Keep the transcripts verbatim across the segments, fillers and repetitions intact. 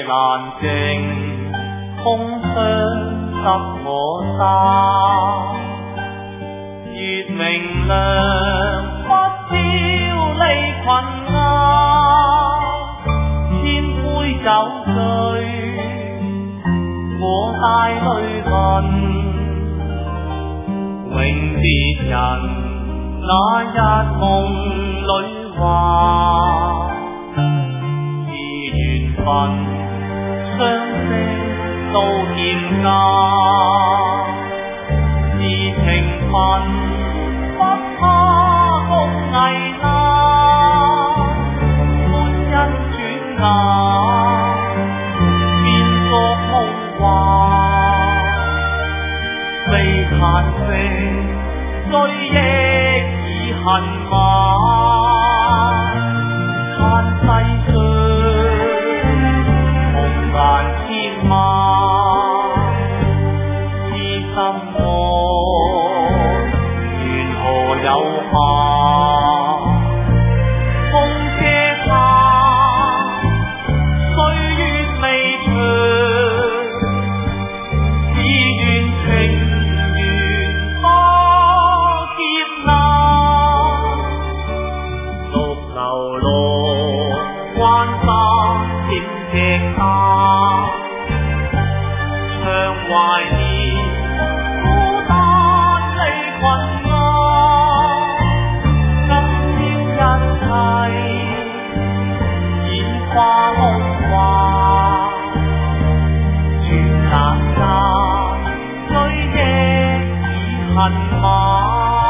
難靜，風霜濕我衫。月明亮，不照離群雁，千杯酒醉，我帶淚痕。永別人那日夢裏話，是緣分，相識到現家，是情分，不怕共危難，歡欣轉眼，變作夢幻，悲嘆息，追憶已恨晚，嘆世上夢難千萬，痴心愛緣何有限，風車下歲月未長，只願情緣多劫難，獨流落關山險隻他，唱懷念孤單離群雁，今朝一切演花空幻，轉眼間追憶已恨晚。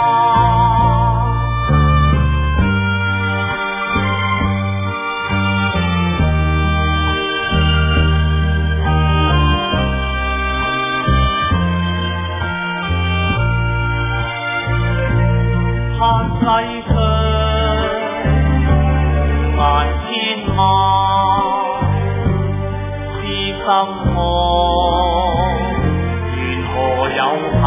盼世上萬千萬，痴心愛緣何有限，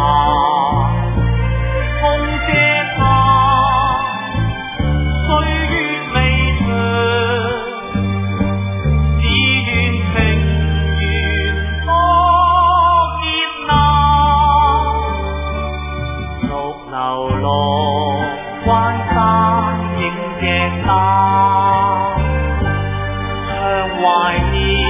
風遮下歲月未長，只願情緣多劫難，獨流落關山影隻他，唱懷念